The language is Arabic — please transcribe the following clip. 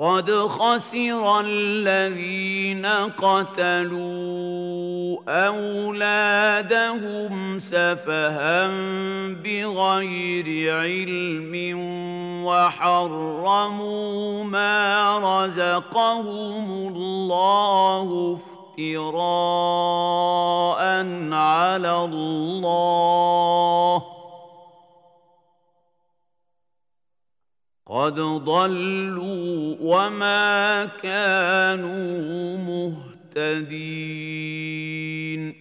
قد خسر الذين قتلوا أولادهم سفها بغير علم وحرموا ما رزقهم الله افتراء على الله قد ضلوا وما كانوا مهتدين